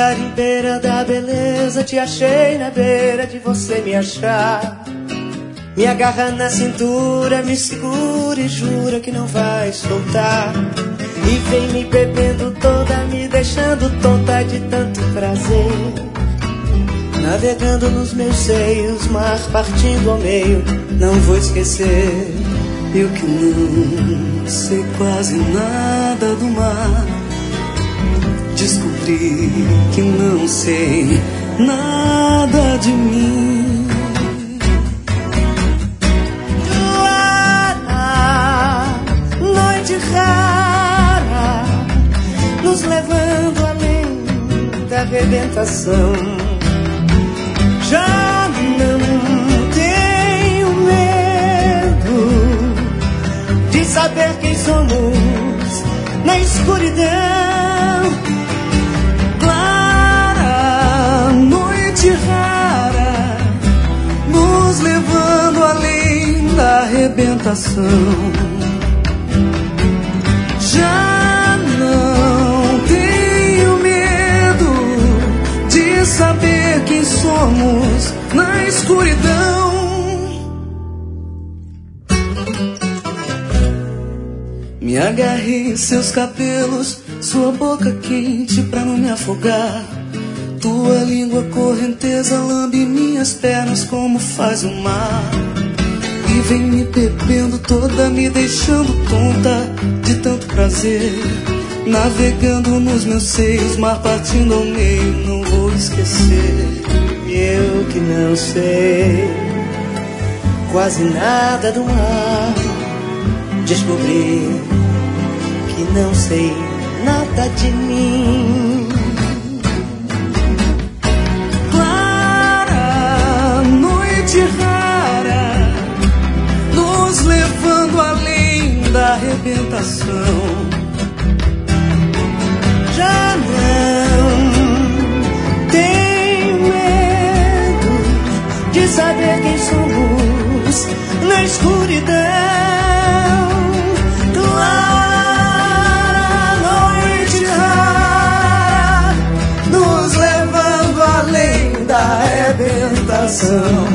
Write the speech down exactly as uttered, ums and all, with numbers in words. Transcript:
garimpeira da beleza, te achei na beira de você me achar. Me agarra na cintura, me segura e jura que não vai soltar. E vem me bebendo toda, me deixando tonta de tanto prazer. Navegando nos meus seios, mar partindo ao meio, não vou esquecer. Eu que não sei quase nada do mar, descobri que não sei nada de mim. Clara, noite rara, nos levando além da arrebentação. Já não tenho medo de saber quem somos na escuridão. Clara, noite rara, nos levando além da arrebentação. Já não tenho medo de saber quem somos na escuridão. Me agarrei em seus cabelos, sua boca quente pra não me afogar. Tua língua correnteza lambe minhas pernas como faz o mar. E vem me bebendo toda, me deixando tonta de tanto prazer. Navegando nos meus seios, mar partindo ao meio, não vou esquecer. Eu que não sei quase nada do mar, descobri que não sei nada de mim. Clara, noite rara, nos levando além da arrebentação. Já não tenho medo de saber quem somos na escuridão. Clara, noite rara, nos levando além da arrebentação.